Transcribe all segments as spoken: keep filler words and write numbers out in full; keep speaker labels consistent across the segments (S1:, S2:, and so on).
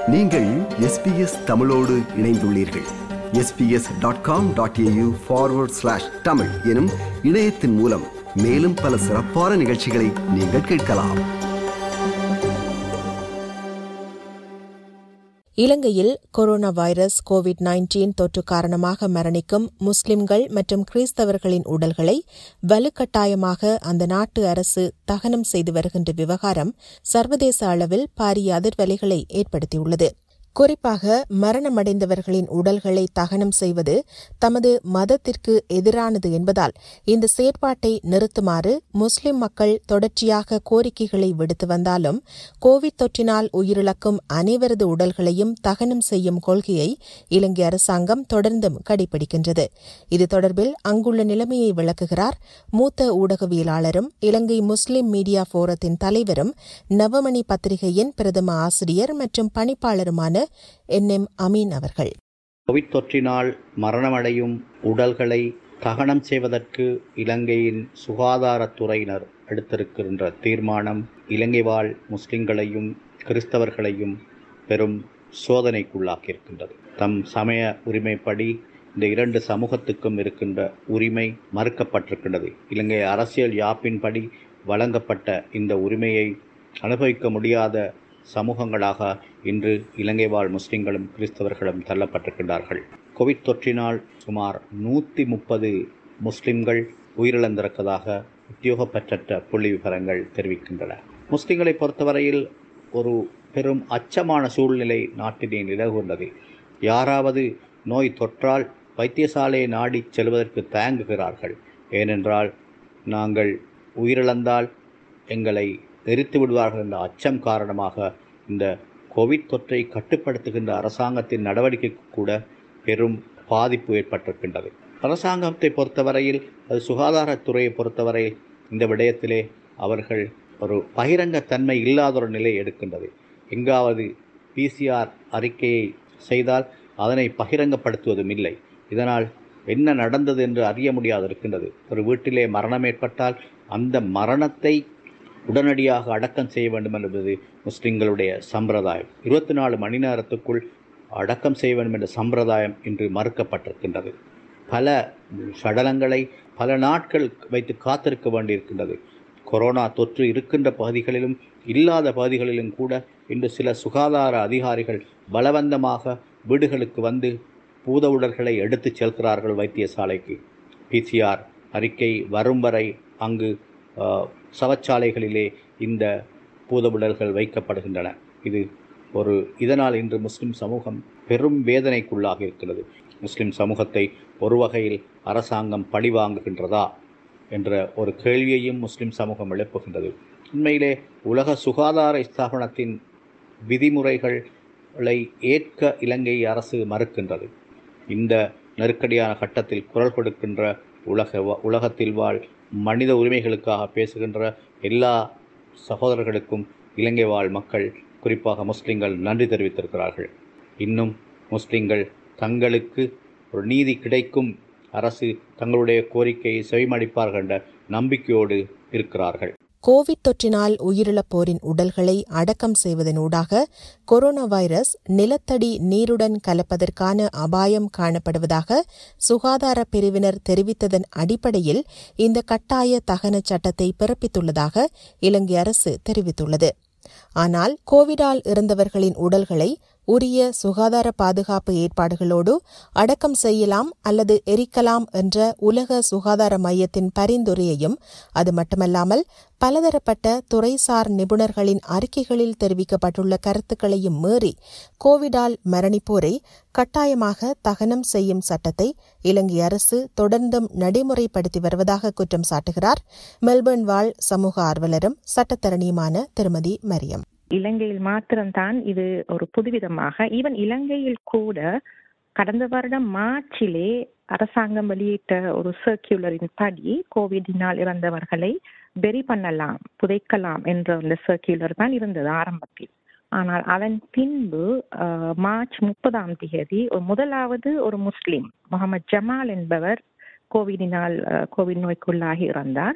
S1: நீங்கள் எஸ்பிஎஸ் தமிழோடு இணைந்துள்ளீர்கள். SBS dot com dot AU forward slash Tamil எனும் இணையத்தின் மூலம் மேலும் பல சிறப்பான நிகழ்ச்சிகளை நீங்கள் கேட்கலாம்.
S2: இலங்கையில் கொரோனா வைரஸ் கோவிட் நைன்டீன் தொற்று காரணமாக மரணிக்கும் முஸ்லிம்கள் மற்றும் கிறிஸ்தவர்களின் உடல்களை வலுக்கட்டாயமாக அந்த நாட்டு அரசு தகனம் செய்து வருகின்ற விவகாரம் சர்வதேச அளவில் பாரிய அதிர்வலைகளை ஏற்படுத்தியுள்ளது. குறிப்பாக மரணமடைந்தவர்களின் உடல்களை தகனம் செய்வது தமது மதத்திற்கு எதிரானது என்பதால் இந்த செயற்பாட்டை நிறுத்துமாறு முஸ்லிம் மக்கள் தொடர்ச்சியாக கோரிக்கைகளை விடுத்து வந்தாலும் கோவிட் தொற்றினால் உயிரிழக்கும் அனைவரது உடல்களையும் தகனம் செய்யும் கொள்கையை இலங்கை அரசாங்கம் தொடர்ந்தும் கடைபிடிக்கின்றது. இது தொடர்பில் அங்குள்ள நிலைமையை விளக்குகிறார் மூத்த ஊடகவியலாளரும் இலங்கை முஸ்லிம் மீடியா போரத்தின் தலைவரும் நவமணி பத்திரிகையின் பிரதம ஆசிரியர் மற்றும் பணிப்பாளருமான என் எம் அமீன் அவர்கள்.
S3: கோவிட் தொற்றினால் மரணமடையும் உடல்களை தகனம் செய்வதற்கு இலங்கையின் சுகாதாரத்துறையினர் எடுத்திருக்கின்ற தீர்மானம் இலங்கை வாழ் முஸ்லிம்களையும் கிறிஸ்தவர்களையும் பெரும் சோதனைக்குள்ளாக்கியிருக்கின்றது. தம் சமய உரிமைப்படி இந்த இரண்டு சமூகத்துக்கும் இருக்கின்ற உரிமை மறுக்கப்பட்டிருக்கின்றது. இலங்கை அரசியல் யாப்பின்படி வழங்கப்பட்ட இந்த உரிமையை அனுபவிக்க முடியாத சமூகங்களாக இன்று இலங்கை வாழ் முஸ்லிம்களும் கிறிஸ்தவர்களும் தள்ளப்பட்டிருக்கின்றார்கள். கோவிட் தொற்றினால் சுமார் நூற்றி முப்பது முஸ்லிம்கள் உயிரிழந்திருப்பதாக உத்தியோகப்பற்ற புள்ளி விவரங்கள் தெரிவிக்கின்றன. முஸ்லிம்களை பொறுத்தவரையில் ஒரு பெரும் அச்சமான சூழ்நிலை நாட்டிலே நிலவுகின்றது. யாராவது நோய் தொற்றால் வைத்தியசாலையை நாடி செல்வதற்கு தயங்குகிறார்கள். ஏனென்றால் நாங்கள் உயிரிழந்தால் எங்களை எரித்து விடுவார்கள் என்ற அச்சம் காரணமாக இந்த கோவிட் தொற்றை கட்டுப்படுத்துகின்ற அரசாங்கத்தின் நடவடிக்கைக்கு கூட பெரும் பாதிப்பு ஏற்பட்டிருக்கின்றது. அரசாங்கத்தை பொறுத்தவரையில் அது சுகாதாரத்துறையை பொறுத்தவரையில் இந்த விடயத்திலே அவர்கள் ஒரு பகிரங்கத்தன்மை இல்லாத ஒரு நிலை எடுக்கின்றது. எங்காவது பிசிஆர் அறிக்கையை செய்தால் அதனை பகிரங்கப்படுத்துவதும் இல்லை. இதனால் என்ன நடந்தது என்று அறிய முடியாது இருக்கின்றது. ஒரு வீட்டிலே மரணம் ஏற்பட்டால் அந்த மரணத்தை உடனடியாக அடக்கம் செய்ய வேண்டும் என்பது முஸ்லிம்களுடைய சம்பிரதாயம். இருபத்தி நாலு மணி நேரத்துக்குள் அடக்கம் செய்ய வேண்டும் என்ற சம்பிரதாயம் இன்று மறுக்கப்பட்டிருக்கின்றது. பல சடலங்களை பல நாட்கள் வைத்து காத்திருக்க வேண்டியிருக்கின்றது. கொரோனா தொற்று இருக்கின்ற பகுதிகளிலும் இல்லாத பகுதிகளிலும் கூட இன்று சில சுகாதார அதிகாரிகள் பலவந்தமாக வீடுகளுக்கு வந்து பூத உடல்களை எடுத்துச் செல்கிறார்கள் வைத்தியசாலைக்கு. பிசிஆர் அறிக்கை வரும் வரை அங்கு சவச்சாலைகளிலே இந்த பூதவுடல்கள் வைக்கப்படுகின்றன. இது ஒரு இதனால் இன்று முஸ்லிம் சமூகம் பெரும் வேதனைக்குள்ளாக இருக்கிறது. முஸ்லிம் சமூகத்தை ஒரு வகையில் அரசாங்கம் பழிவாங்குகின்றதா என்ற ஒரு கேள்வியையும் முஸ்லிம் சமூகம் எழுப்புகின்றது. உண்மையிலே உலக சுகாதார ஸ்தாபனத்தின் விதிமுறைகளை ஏற்க இலங்கை அரசு மறுக்கின்றது. இந்த நெருக்கடியான கட்டத்தில் குரல் கொடுக்கின்ற உலக உலகத்தில் வாழ் மனித உரிமைகளுக்காக பேசுகின்ற எல்லா சகோதரர்களுக்கும் இலங்கை வாழ் மக்கள் குறிப்பாக முஸ்லிம்கள் நன்றி தெரிவித்திருக்கிறார்கள். இன்னும் முஸ்லிம்கள் தங்களுக்கு ஒரு நீதி கிடைக்கும், அரசு தங்களுடைய கோரிக்கையை செவிமடிப்பார்கள் என்ற நம்பிக்கையோடு இருக்கிறார்கள்.
S2: கோவிட் தொற்றினால் உயிரிழப்போரின் உடல்களை அடக்கம் செய்வதனூடாக கொரோனா வைரஸ் நிலத்தடி நீருடன் கலப்பதற்கான அபாயம் காணப்படுவதாக சுகாதார பிரிவினர் தெரிவித்ததன் அடிப்படையில் இந்த கட்டாய தகன சட்டத்தை பிறப்பித்துள்ளதாக இலங்கை அரசு தெரிவித்துள்ளது. ஆனால் கோவிடால் இறந்தவர்களின் உடல்களை உரிய சுகாதார பாதுகாப்பு ஏற்பாடுகளோடு அடக்கம் செய்யலாம் அல்லது எரிக்கலாம் என்ற உலக சுகாதார மையத்தின் பரிந்துரையையும், அது மட்டுமல்லாமல் பலதரப்பட்ட துறைசார் நிபுணர்களின் அறிக்கைகளில் தெரிவிக்கப்பட்டுள்ள கருத்துக்களையும் மீறி கோவிடால் மரணிப்போரை கட்டாயமாக தகனம் செய்யும் சட்டத்தை இலங்கை அரசு தொடர்ந்தும் நடைமுறைப்படுத்தி வருவதாக குற்றம் சாட்டுகிறார் மெல்பர்ன் வாழ் சமூக ஆர்வலரும் சட்டத்தரணியுமான திருமதி மரியம்.
S4: இலங்கையில் மாத்திரம்தான் இது ஒரு புதுவிதமாக, ஈவன் இலங்கையில் கூட கடந்த வருடம் மார்ச்சிலே அரசாங்கம் வெளியிட்ட ஒரு சர்க்குலரின் படி கோவிடினால் இறந்தவர்களை பெரி பண்ணலாம், புதைக்கலாம் என்ற அந்த சர்க்குலர் தான் இருந்தது ஆரம்பத்தில். ஆனால் அதன் பின்பு மார்ச் முப்பதாம் தேதி முதலாவது ஒரு முஸ்லிம் முகமது ஜமால் என்பவர் கோவிடினால் கோவிட் நோய்க்குள்ளாகி இறந்தார்.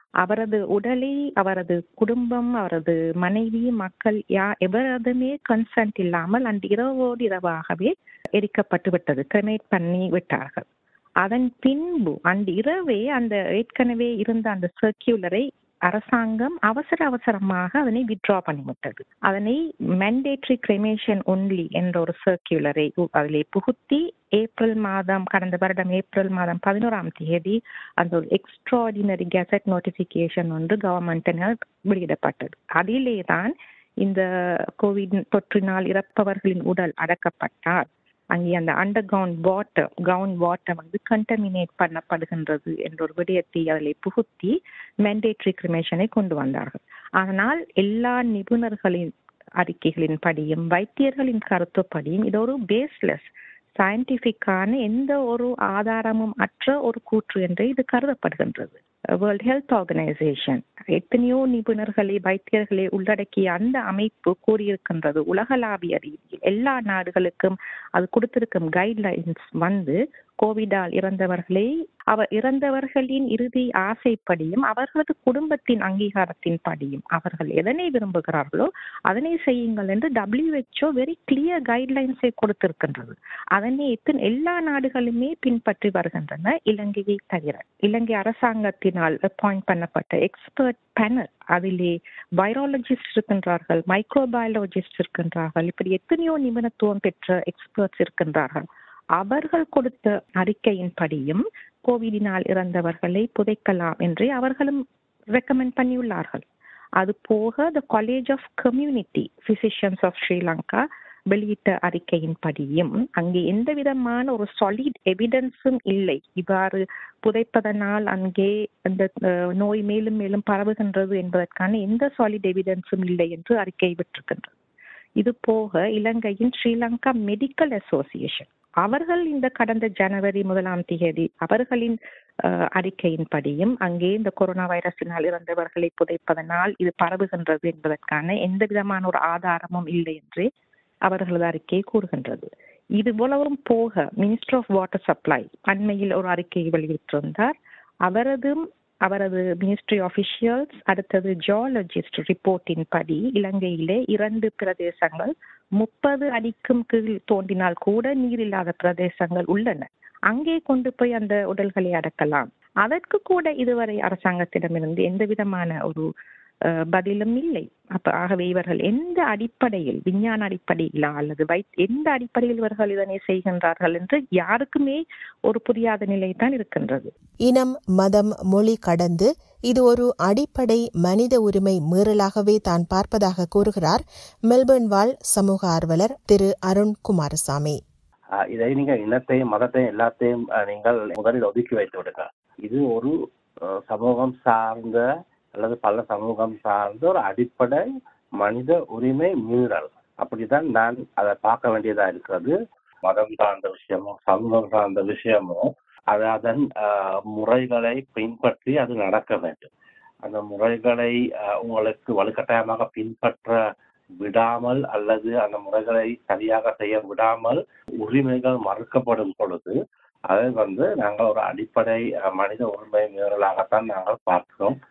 S4: அவரது உடலை அவரது குடும்பம், அவரது மனைவி, மக்கள் யா எவரதுமே கன்சென்ட் இல்லாமல் அன்று இரவோடு இரவாகவே எரிக்கப்பட்டு விட்டது, கிரெமேட் பண்ணி விட்டார்கள். அதன் பின்பு அன்று இரவே அந்த ஏற்கனவே இருந்த அந்த சர்க்குலரை அரசாங்கம் அவசர அவசரமாக அதனை வித்ட்ரா பண்ணிவிட்டது. அதனை மேண்டேட்டரி கிரெமேஷன் ஒன்லி என்ற ஒரு சர்க்குலரை அதிலே புகுத்தி ஏப்ரல் மாதம் கடந்த வருடம் ஏப்ரல் மாதம் பதினோராம் தேதி அந்த ஒரு எக்ஸ்ட்ராடினரி கெசட் நோட்டிபிகேஷன் ஒன்று கவர்மெண்டினால் வெளியிடப்பட்டது. அதிலே தான் இந்த கோவிட் தொற்றினால் இறப்பவர்களின் உடல் அடக்கப்பட்டால் அங்கே அந்த under ground water ground water வந்து கண்டமினேட் பண்ணப்படுகின்றது என்ற ஒரு விடயத்தை அதில் புகுத்தி மேண்டேட்டரி கிரிமேஷனை கொண்டு வந்தார்கள். ஆனால் எல்லா நிபுணர்களின் அறிக்கைகளின் படியும் வைத்தியர்களின் கருத்துப்படியும் இது ஒரு பேஸ்லெஸ் சயின்டிபிக்கான எந்த ஒரு ஆதாரமும் அற்ற ஒரு கூற்று என்று இது கருதப்படுகின்றது. வேர்ல்ட் ஹெல்த் ஆர்கனைசேஷன் எத்தனையோ நிபுணர்களை வைத்தியர்களை உள்ளடக்கிய அந்த அமைப்பு கூறியிருக்கின்றது, உலகளாவிய ரீதியில் எல்லா நாடுகளுக்கும் அது கொடுத்திருக்கும் கைட்லைன்ஸ் வந்து கோவிடால் இறந்தவர்களை அவர் இறந்தவர்களின் இறுதி ஆசைப்படியும் அவர்களது குடும்பத்தின் அங்கீகாரத்தின் படியும் அவர்கள் எதனை விரும்புகிறார்களோ அதனை செய்யுங்கள் என்று டபிள்யூஹெச்ஓ வெரி கிளியர் கைட்லைன்ஸை கொடுத்திருக்கின்றது. அதனை எத்தனை எல்லா நாடுகளுமே பின்பற்றி வருகின்றன, இலங்கையை தவிர. இலங்கை அரசாங்கத்தினால் அப்பாயிண்ட் பண்ணப்பட்ட எக்ஸ்பர்ட் பேனல், அதிலே வைராலஜிஸ்ட் இருக்கின்றார்கள், மைக்ரோபயாலஜிஸ்ட் இருக்கின்றார்கள், இப்படி எத்தனையோ நிபுணத்துவம் பெற்ற எக்ஸ்பர்ட்ஸ் இருக்கின்றார்கள். அவர்கள் கொடுத்த அறிக்கையின் படியும் கோவிடினால் இறந்தவர்களை புதைக்கலாம் என்று அவர்களும் ரெக்கமெண்ட் பண்ணியுள்ளார்கள். அது போக the college of community physicians of Sri Lanka வெளியிட்ட அறிக்கையின் படியும் அங்கே எந்த விதமான ஒரு சாலிட் எவிடன்ஸும் இல்லை, இவ்வாறு புதைப்பதனால் அங்கே அந்த நோய் மேலும் மேலும் பரவுகின்றது என்பதற்கான எந்த சாலிட் எவிடன்ஸும் இல்லை என்று அறிக்கை விட்டிருக்கின்றது. இது போக இலங்கையின் ஸ்ரீலங்கா மெடிக்கல் அசோசியேஷன் அவர்கள் இந்த கடந்த ஜனவரி முதலாம் தேதி அவர்களின் அறிக்கையின் படியும் அங்கே இந்த கொரோனா வைரஸினால் இறந்தவர்களை புதைப்பதனால் இது பரவுகின்றது என்பதற்கான எந்த விதமான ஒரு ஆதாரமும் இல்லை என்று அவர்களது அறிக்கை கூறுகின்றது. இது போலவும் போக மினிஸ்டர் ஆஃப் வாட்டர் சப்ளை அண்மையில் ஒரு அறிக்கையை வெளியிட்டிருந்தார். அவரதும் அவரது மினிஸ்ட்ரி ஆஃபிஷியல்ஸ் அடுத்தது ஜியாலஜிஸ்ட் ரிப்போர்ட்டின் படி இலங்கையிலே இரண்டு பிரதேசங்கள் முப்பது அடிக்கும் கீழ் தோண்டினால் கூட நீர் இல்லாத பிரதேசங்கள் உள்ளன, அங்கே கொண்டு போய் அந்த உடல்களை அடக்கலாம். அதற்கு கூட இதுவரை அரசாங்கத்திடமிருந்து எந்த விதமான ஒரு பதிலும் இல்லை. அப்ப ஆகவே இவர்கள் எந்த அடிப்படையில், விஞ்ஞான அடிப்படையிலா அல்லது வை எந்த அடிப்படையில் இவர்கள் இதனை செய்கின்றார்கள் என்று யாருக்குமே ஒரு புரியாத நிலை தான் இருக்கின்றது.
S2: இனம், மதம், மொழி கடந்து இது ஒரு அடிப்படை மனித உரிமை மீறலாகவே தான் பார்ப்பதாக கூறுகிறார் மெல்பர்ன் வாழ் சமூக ஆர்வலர் திரு அருண் குமாரசாமி.
S5: இதை நீங்க இனத்தையும் மதத்தையும் எல்லாத்தையும் நீங்கள் முதலில் ஒதுக்கி வைத்து விடுங்க. இது ஒரு சமூகம் சார்ந்த அல்லது பல சமூகம் சார்ந்த ஒரு அடிப்படை மனித உரிமை மீறல். அப்படிதான் நான் அதை பார்க்க வேண்டியதா இருக்கிறது. மதம் சார்ந்த விஷயமோ சமூகம் சார்ந்த விஷயமோ அது அதன் முறைகளை பின்பற்றி அது நடக்க வேண்டும். அந்த முறைகளை உங்களுக்கு வலுக்கட்டாயமாக பின்பற்ற விடாமல் அல்லது அந்த முறைகளை சரியாக செய்ய விடாமல் உரிமைகள் மறுக்கப்படும் பொழுது அதை வந்து நாங்கள் ஒரு அடிப்படை மனித உரிமை மீறலாகத்தான் நாங்கள் பார்க்கிறோம்.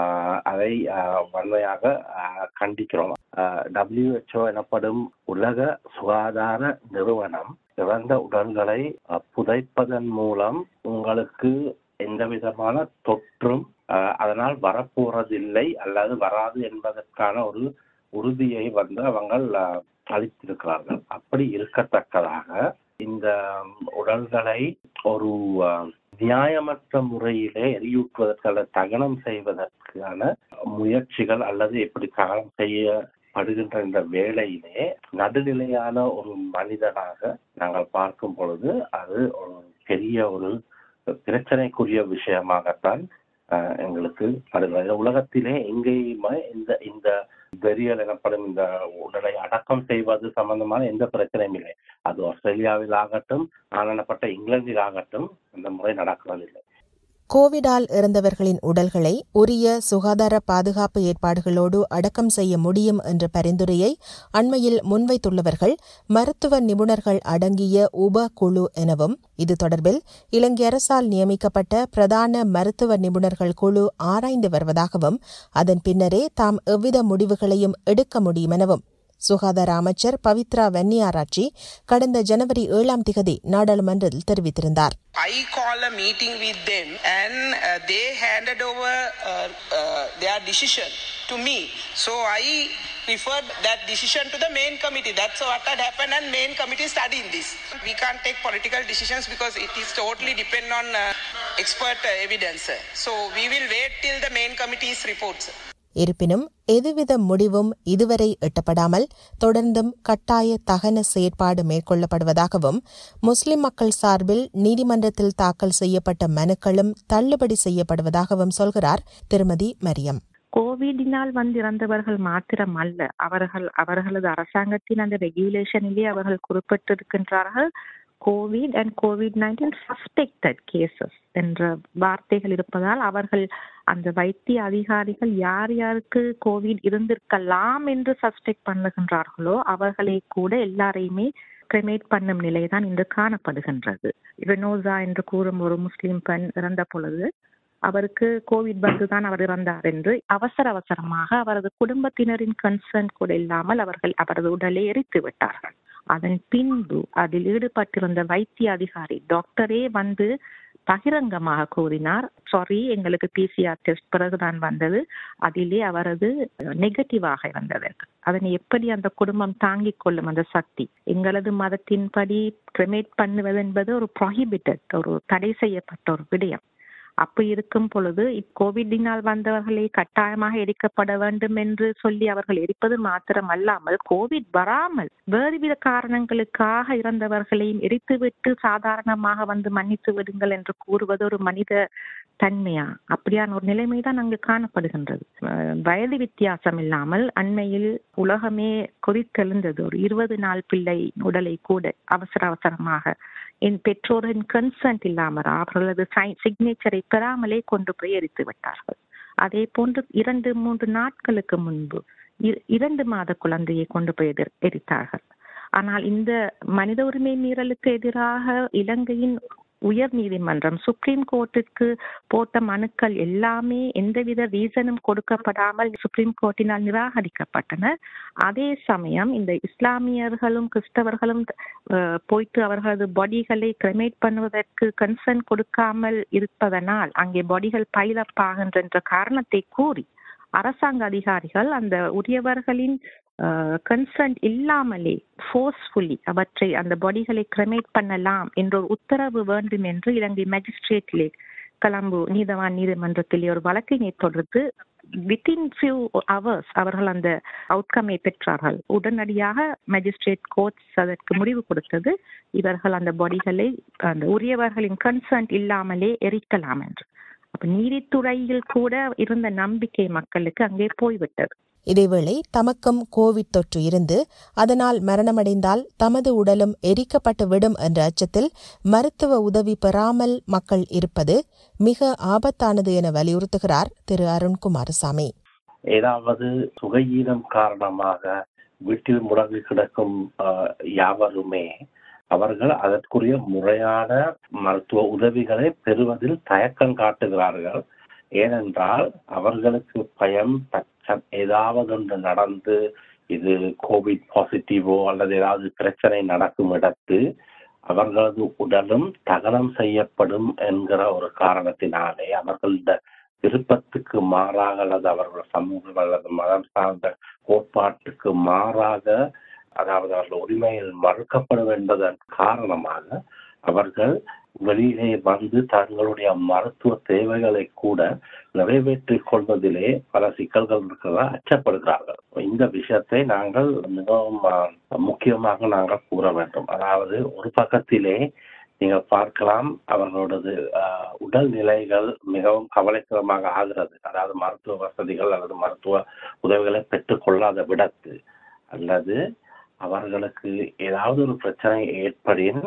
S5: அதை வன்மையாக கண்டிக்கிறோம். டபிள்யூஹெச்ஓ எனப்படும் உலக சுகாதார நிறுவனம் இறந்த உடல்களை புதைப்பதன் மூலம் உங்களுக்கு எந்த விதமான தொற்றும் அதனால் வரப்போறதில்லை அல்லது வராது என்பதற்கான ஒரு உறுதியை வந்து அவங்க அளித்திருக்கிறார்கள். அப்படி இருக்கத்தக்கதாக இந்த உடல்களை ஒரு நியாயமற்ற முறையிலே எரியூட்டுவதற்கு தகனம் செய்வதற்கான முயற்சிகள் அல்லது எப்படி தகனம் செய்யப்படுகின்ற இந்த வேளையிலே நடுநிலையான ஒரு மனிதனாக நாங்கள் பார்க்கும் பொழுது அது ஒரு பெரிய ஒரு பிரச்சனைக்குரிய விஷயமாகத்தான் எங்களுக்கு படுகிறது. உலகத்திலே எங்கேயுமே இந்த இந்த பெரியல் எனப்படும் இந்த உடலை அடக்கம் செய்வது சம்பந்தமான எந்த பிரச்சனையும் இல்லை. அது ஆஸ்திரேலியாவில் ஆகட்டும், ஆனப்பட்ட இங்கிலாந்தில் ஆகட்டும் அந்த முறை நடக்கிறதில்லை.
S2: கோவிடால் இறந்தவர்களின் உடல்களை உரிய சுகாதார பாதுகாப்பு ஏற்பாடுகளோடு அடக்கம் செய்ய முடியும் என்ற பரிந்துரையை அண்மையில் முன்வைத்துள்ளவர்கள் மருத்துவ நிபுணர்கள் அடங்கிய உப குழு எனவும் இது தொடர்பில் இலங்கை அரசால் நியமிக்கப்பட்ட பிரதான மருத்துவ நிபுணர்கள் குழு ஆராய்ந்து வருவதாகவும் அதன் பின்னரே தாம் எவ்வித முடிவுகளையும் எடுக்க முடியும் எனவும் சுகாதார அமைச்சர் பவித்ரா வன்னியாராட்சி கடந்த ஜனவரி ஏழாம் திகதி நாடாளுமன்றத்தில் தெரிவித்திருந்தார்.
S6: I call a meeting with them and uh, they handed over uh, uh, their decision to me. So I referred that decision to the main committee. That's what had happened and main committee studying this. We can't take political decisions because it is totally depend on uh, expert uh, evidence. So we will wait till the main committee's reports.
S2: இருப்பினும் எதுவித முடிவும் இதுவரை எட்டப்படாமல் தொடர்ந்தும் கட்டாய தகன செயற்பாடு மேற்கொள்ளப்படுவதாகவும் முஸ்லிம் மக்கள் சார்பில் நீதிமன்றத்தில் தாக்கல் செய்யப்பட்ட மனுக்களும் தள்ளுபடி செய்யப்படுவதாகவும் சொல்கிறார் திருமதி மரியம்.
S4: கோவிடினால் வந்து இறந்தவர்கள் மாத்திரம் அல்ல, அவர்கள் அவர்களது அரசாங்கத்தின் அந்த ரெகுலேஷனிலே அவர்கள் குறிப்பிட்டிருக்கின்றார்கள் covid and covid nineteen suspected cases என்ற வார்த்தைகள் இருப்பதால் அவர்கள் அந்த வைத்திய அதிகாரிகள் யார் யாருக்கு கோவிட் இருந்திருக்கலாம் என்று சஸ்பெக்ட் பண்ணுகின்றார்களோ அவர்களை கூட எல்லாரையுமே கிரிமேட் பண்ணும் நிலைதான் இன்று காணப்படுகின்றது. ரெனோசா என்று கூறும் ஒரு முஸ்லிம் பெண் இறந்த பொழுது அவருக்கு கோவிட் வந்துதான் அவர் இறந்தார் என்று அவசர அவசரமாக அவரது குடும்பத்தினரின் கன்சர்ன் கூட இல்லாமல் அவர்கள் அவரது உடலை எரித்து விட்டார்கள். அதன் பின்பு அதில் ஈடுபட்டிருந்த வைத்திய அதிகாரி டாக்டரே வந்து பகிரங்கமாக கூறினார், சாரி எங்களுக்கு பிசிஆர் டெஸ்ட் பிறகுதான் வந்தது, அதிலே அவரது நெகட்டிவாக இருந்தது. அதனை எப்படி அந்த குடும்பம் தாங்கிக் கொள்ளும் அந்த சக்தி? எங்களது மதத்தின்படி கிரிமேட் பண்ணுவது என்பது ஒரு ப்ராஹிபிட்டட், ஒரு தடை செய்யப்பட்ட ஒரு விடயம். அப்படி இருக்கும் பொழுது கோவிடினால் வந்தவர்களை கட்டாயமாக எரிக்கப்பட வேண்டும் என்று சொல்லி அவர்கள் எரிப்பது மாத்திரம் அல்லாமல் கோவிட் வராமல் வேறுவித காரணங்களுக்காக இறந்தவர்களையும் எரித்துவிட்டு சாதாரணமாக வந்து மன்னித்து விடுங்கள் என்று கூறுவது ஒரு மனித தன்மையா? அப்படியான ஒரு நிலைமைதான் அங்கு காணப்படுகின்றது. வயது வித்தியாசம் இல்லாமல் அண்மையில் உலகமே கொதித்தெழுந்தது. ஒரு இருபது நாள் பிள்ளை உடலை கூட அவசர அவசரமாக என் பெற்றோரின் கன்சென்ட் இல்லாமல் அவர்களது சிக்னேச்சரை பெறாமலே கொண்டு போய் எரித்து விட்டார்கள். அதே போன்று இரண்டு மூன்று நாட்களுக்கு முன்பு இரண்டு மாத குழந்தையை கொண்டு போய் எரித்தார்கள். ஆனால் இந்த மனித உரிமை மீறலுக்கு எதிராக இலங்கையின் உயர் நீதிமன்றம் சுப்ரீம் கோர்ட்டுக்கு போட்ட மனுக்கள் எல்லாமே எந்தவித ரீசனும் கொடுக்கப்படாமல் சுப்ரீம் கோர்ட்டினால் நிராகரிக்கப்பட்டன. அதே சமயம் இந்த இஸ்லாமியர்களும் கிறிஸ்தவர்களும் போயிட்டு அவர்களது பாடிகளை கிரிமேட் பண்ணுவதற்கு கன்சர்ன் கொடுக்காமல் இருப்பதனால் அங்கே பாடிகள் பைலப் ஆகின்ற காரணத்தை கூறி அரசாங்க அதிகாரிகள் அந்த உரியவர்களின் கன்சர்ன் இல்லாமலே ஃபோர்ஸ்ஃபுல்லி அவற்றை அந்த பாடிகளை கிரிமேட் பண்ணலாம் என்ற ஒரு உத்தரவு வேண்டும் என்று இலங்கை மேஜிஸ்ட்ரேட்டிலே கொலம்பு நீதவான் நீதிமன்றத்திலே ஒரு வழக்கினை தொடர்ந்து வித்தின் ஃபியூ ஹவர்ஸ் அவர்கள் அந்த அவுட்கமை பெற்றார்கள். உடனடியாக மேஜிஸ்ட்ரேட் கோர்ட்ஸ் அதற்கு முடிவு கொடுத்தது, இவர்கள் அந்த பாடிகளை அந்த உரியவர்களின் கன்சர்ன் இல்லாமலே எரிக்கலாம் என்று. அப்ப நீதித்துறையில் கூட இருந்த நம்பிக்கை மக்களுக்கு அங்கே போய்விட்டது.
S2: இதேவேளை தமக்கும் கோவிட் தொற்று இருந்து அதனால் மரணமடைந்தால் தமது உடலும் எரிக்கப்பட்டு விடும் என்ற அச்சத்தில் மருத்துவ உதவி பெறாமல் மக்கள் இருப்பது மிக ஆபத்தானது என வலியுறுத்துகிறார் திரு அருண்குமாரசாமி.
S5: ஏதாவது சுகையீனம் காரணமாக வீட்டில் முடங்கி கிடக்கும் யாவருமே அவர்கள் அதற்குரிய முறையான மருத்துவ உதவிகளை பெறுவதில் தயக்கம் காட்டுகிறார்கள். ஏனென்றால் அவர்களுக்கு பயம், பச்சம், ஏதாவது ஒன்று நடந்து இது கோவிட் பாசிட்டிவோ அல்லது ஏதாவது பிரச்சனை நடக்கும் இடத்து அவர்களது உடலும் தகனம் செய்யப்படும் என்கிற ஒரு காரணத்தினாலே அவர்களது விருப்பத்துக்கு மாறாக அல்லது அவர்கள் சமூகம் அல்லது மதம் சார்ந்த கோட்பாட்டுக்கு மாறாக, அதாவது அவர்கள் உரிமையில் மறுக்கப்படும் என்பதன் காரணமாக அவர்கள் வெளியிலே வந்து தங்களுடைய மருத்துவ தேவைகளை கூட நிறைவேற்றிக் கொள்வதிலே பல சிக்கல்கள் இருக்கிறதா அச்சப்படுகிறார்கள். இந்த விஷயத்தை நாங்கள் மிகவும் முக்கியமாக நாங்கள் கூற வேண்டும். அதாவது ஒரு பக்கத்திலே நீங்கள் பார்க்கலாம் அவர்களோடது உடல் நிலைகள் மிகவும் கவலைக்கிடமாக ஆகிறது. அதாவது மருத்துவ வசதிகள் அல்லது மருத்துவ உதவிகளை பெற்றுக்கொள்ளாத விடத்து அல்லது அவர்களுக்கு ஏதாவது ஒரு பிரச்சனை ஏற்படின்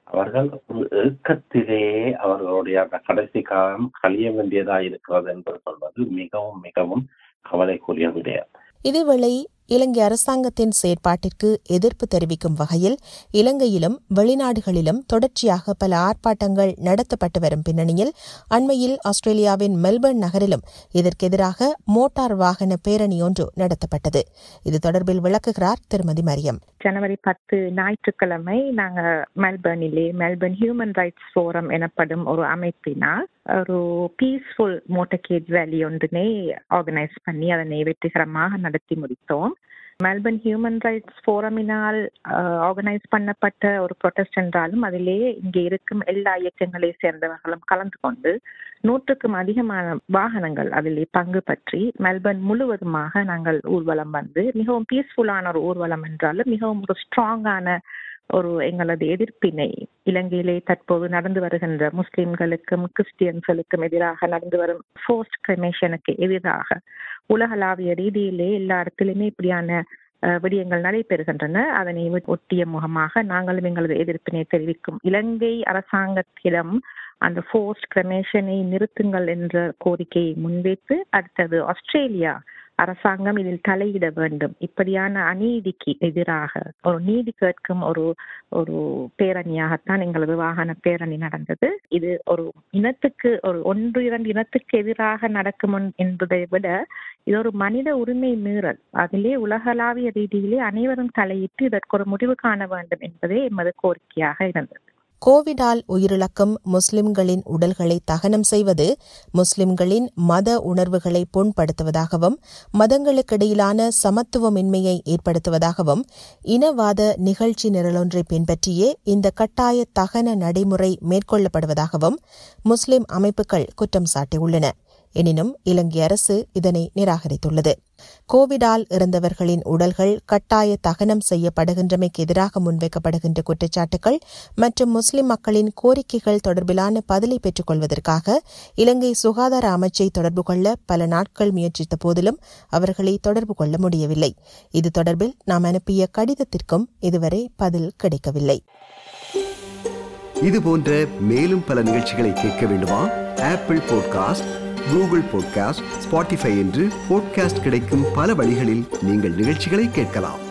S5: அவர்கள் ஒரு ஏக்கத்திலே அவர்களுடைய அந்த கடைசி காலம் கழிய வேண்டியதா இருக்கிறது என்று சொல்வது மிகவும் மிகவும் கவலைக்குரிய விடயம்.
S2: இதேவேளை இலங்கை அரசாங்கத்தின் செயற்பாட்டிற்கு எதிர்ப்பு தெரிவிக்கும் வகையில் இலங்கையிலும் வெளிநாடுகளிலும் தொடர்ச்சியாக பல ஆர்ப்பாட்டங்கள் நடத்தப்பட்டு வரும் பின்னணியில் அண்மையில் ஆஸ்திரேலியாவின் மெல்பர்ன் நகரிலும் இதற்கெதிராக மோட்டார் வாகன பேரணி ஒன்று நடத்தப்பட்டது. இது தொடர்பில் விளக்குகிறார் திருமதி மரியம்.
S4: ஜனவரி பத்து ஞாயிற்றுக்கிழமை நாங்க மெல்பர்னிலே மெல்பர்ன் ஹியூமன் ரைட்ஸ் ஃபோரம் எனப்படும் ஒரு அமைப்பினால் ஒரு பீஸ்ஃபுல் மோட்டர்கேஜ் ரேலி ஒன்றினை ஆர்கனைஸ் பண்ணி அதனை வெற்றிகரமாக நடத்தி முடித்தோம். மெல்பர்ன் ஹியூமன் ரைட்ஸ் ஃபோரமினால் ஆர்கனைஸ் பண்ணப்பட்ட ஒரு ப்ரொட்டஸ்ட் என்றாலும் அதிலே இங்கே இருக்கும் எல்லா இயக்கங்களை சேர்ந்தவர்களும் கலந்து கொண்டு நூற்றுக்கும் அதிகமான வாகனங்கள் அதிலே பங்கு பற்றி மெல்பர்ன் முழுவதுமாக நாங்கள் ஊர்வலம் வந்து மிகவும் பீஸ்ஃபுல்லான ஒரு ஊர்வலம் என்றாலும் மிகவும் ஒரு ஸ்ட்ராங்கான ஒரு எங்களது எதிர்ப்பினை இலங்கையிலே தற்போது நடந்து வருகின்ற முஸ்லிம்களுக்கும் கிறிஸ்டியன்களுக்கும் எதிராக நடந்து வரும் ஃபோர்ஸ்ட் கிரிமேஷனுக்கு எதிராக உலகளாவிய ரீதியிலே எல்லா இடத்திலுமே இப்படியான விடயங்கள் நடைபெறுகின்றன. அதனை ஒட்டிய முகமாக நாங்களும் எங்களது எதிர்ப்பினை தெரிவிக்கும் இலங்கை அரசாங்கத்திடம் அந்த ஃபோர்ஸ்ட் கிரிமேஷனை நிறுத்துங்கள் என்ற கோரிக்கையை முன்வைத்து அடுத்தது ஆஸ்திரேலியா அரசாங்கம் இதில் தலையிட வேண்டும், இப்படியான அநீதிக்கு எதிராக ஒரு நீதி கேட்கும் ஒரு ஒரு பேரணியாகத்தான் எங்களது வாகன பேரணி நடந்தது. இது ஒரு இனத்துக்கு ஒரு ஒன்று இரண்டு இனத்துக்கு எதிராக நடக்கும் என்பதை விட இது ஒரு மனித உரிமை மீறல். அதிலே உலகளாவிய ரீதியிலே அனைவரும் தலையிட்டு இதற்கு ஒரு முடிவு காண வேண்டும் என்பதே எமது கோரிக்கையாக இருந்தது.
S2: கோவிடால் உயிரிழக்கும் முஸ்லிம்களின் உடல்களை தகனம் செய்வது முஸ்லிம்களின் மத உணர்வுகளை புண்படுத்துவதாகவும் மதங்களுக்கிடையிலான சமத்துவமின்மையை ஏற்படுத்துவதாகவும் இனவாத நிகழ்ச்சி நிரலொன்றை பின்பற்றியே இந்த கட்டாய தகன நடைமுறை மேற்கொள்ளப்படுவதாகவும் முஸ்லிம் அமைப்புகள் குற்றம் சாட்டியுள்ளன. எனினும் இலங்கை அரசு இதனை நிராகரித்துள்ளது. கோவிடால் இறந்தவர்களின் உடல்கள் கட்டாய தகனம் செய்யப்படுகின்றமைக்கு எதிராக முன்வைக்கப்படுகின்ற குற்றச்சாட்டுகள் மற்றும் முஸ்லிம் மக்களின் கோரிக்கைகள் தொடர்பிலான பதிலை பெற்றுக் கொள்வதற்காக இலங்கை சுகாதார அமைச்சை தொடர்பு கொள்ள பல நாட்கள் முயற்சித்த போதிலும் அவர்களை தொடர்பு கொள்ள முடியவில்லை. இது தொடர்பில் நாம் அனுப்பிய கடிதத்திற்கும் இதுவரை பதில் கிடைக்கவில்லை.
S1: இதுபோன்ற மேலும் பல நிகழ்ச்சிகளை கேட்க வேண்டுமா? Apple podcast, Google podcast, Spotify என்று பாட்காஸ்ட் கிடைக்கும் பல வழிகளில் நீங்கள் நிகழ்ச்சிகளை கேட்கலாம்.